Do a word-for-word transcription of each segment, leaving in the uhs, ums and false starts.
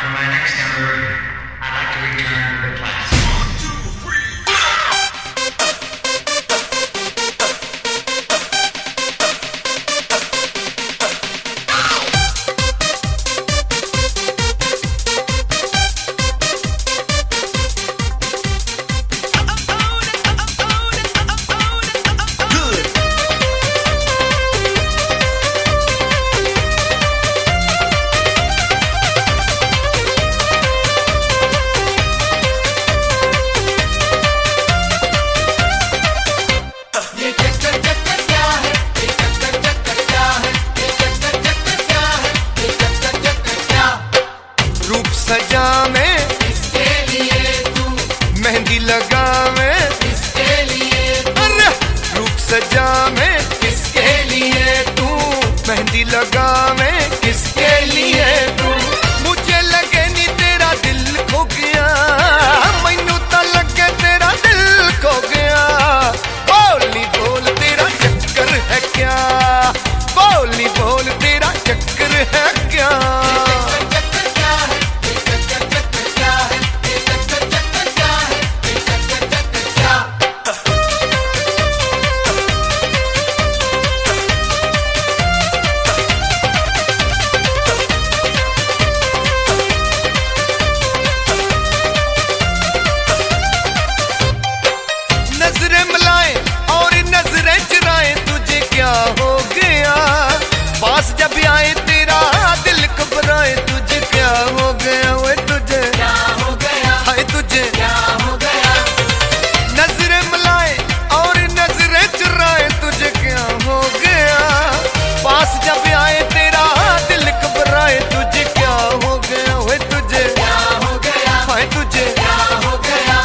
For my next number, I'd like to return to the class. सजावे इसके लिए तू, मेहंदी लगावे इसके लिए अरे रूप सजावे किसके लिए तू, मेहंदी लगावे किसके लिए तू मुझे लगे नी तेरा दिल खो गया मैनू तो लगे तेरा दिल खो गया बोली बोल तेरा चक्कर है क्या बोली बोल तेरा चक्कर है क्या हो गया पास जब आए तेरा दिल घबराए तुझे क्या हो गया वो तुझे क्या हो गया, हाय तुझे क्या हो गया, नजरें मिलाए और नजरें चुराए तुझे क्या हो गया पास जब आए तेरा दिल घबराए तुझे क्या हो गया वो तुझे क्या हो गया, हाय तुझे क्या हो गया,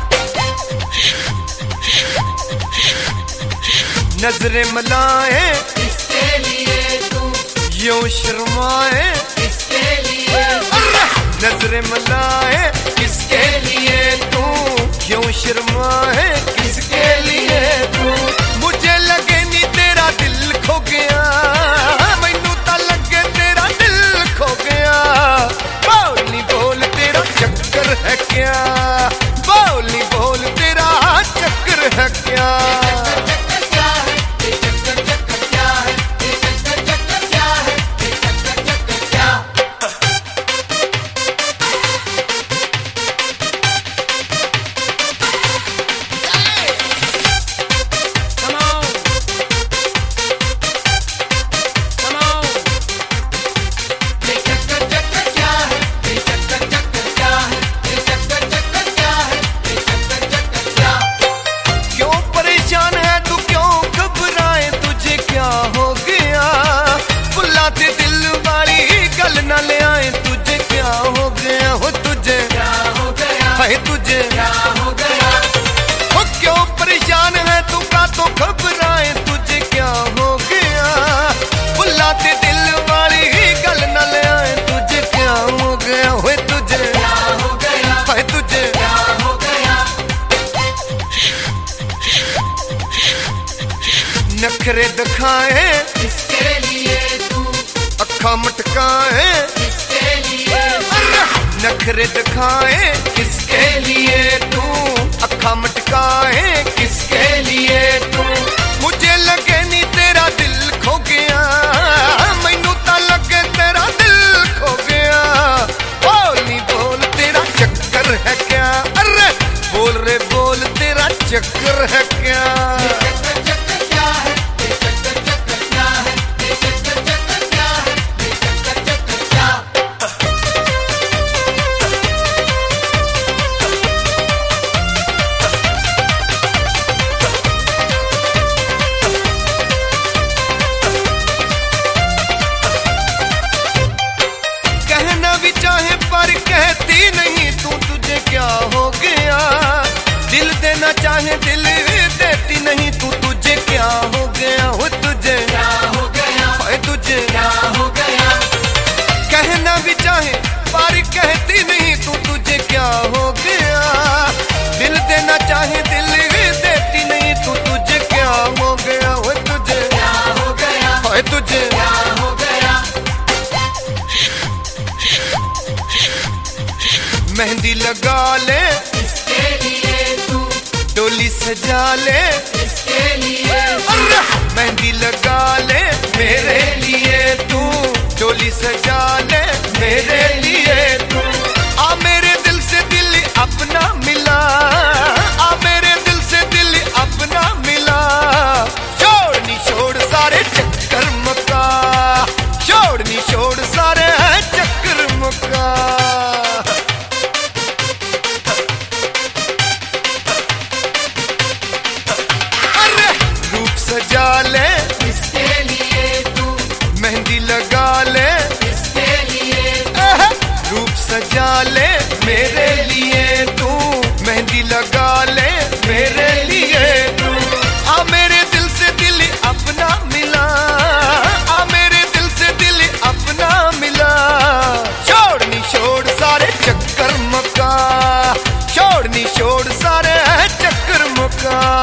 नजरें मिलाए इसके लिए तू, यूं शर्माए इसके लिए नजरें मिलाए किसके लिए तू क्यों शर्माए किसके लिए तू मुझे लगे नी तेरा दिल खो गया मैनू तो लगे तेरा दिल खो गया बोली बोल तेरा चक्कर है क्या बोली बोल तेरा चक्कर है क्या है तुझे क्या हो गया, वो क्यों परेशान है तू का तो घबराए तुझे क्या हो गया बुलाते दिल वाली गल न ले आए तुझे क्या हो गया है तुझे क्या हो गया, है तुझे क्या हो गया, नखरे दिखाए इसके लिए तू, अखा मटकाए इसके लिए नखरे दिखाए किसके लिए तू अखा मटकाए किसके लिए तू मुझे लगे नी तेरा दिल खो गया मैनू तो लगे तेरा दिल खो गया बोली बोल तेरा चक्कर है क्या अरे बोल रे बोल तेरा चक्कर है क्या चाहे पर कहती नहीं तू तुझे क्या हो गया दिल देना चाहे दिल देती नहीं तू तुझे क्या हो गया हो तुझे क्या हो गया, है तुझे क्या हो गया, कहना भी चाहे पर कहती नहीं तू तुझे क्या हो गया दिल देना चाहे दिल देती नहीं तू तुझे क्या हो गया हो तुझे क्या हो गया, है तुझे क्या हो गया, मेहंदी लगा ले किसके लिए तू, डोली सजा ले किसके लिए अरे मेहंदी लगा ले मेरे लिए तू, डोली सजा ले मेरे लिए तू। आ मेरे दिल से दिल अपना मिला, आ मेरे दिल से दिल अपना मिला। छोड़नी छोड़ सारे चक्कर मुका, छोड़नी छोड़ सारे चक्कर मुका। अरे रूप सजा ले किसके लिए तू, मेहंदी लगा ले किसके लिए एह, रूप सजा ले मेरे लिए तू, मेहंदी लगा ले मेरे लिए तू। आ मेरे दिल से दिल अपना मिला, आ मेरे दिल से दिल अपना मिला। छोड़नी छोड़ सारे चक्कर मुका, छोड़नी छोड़ सारे चक्कर मुका।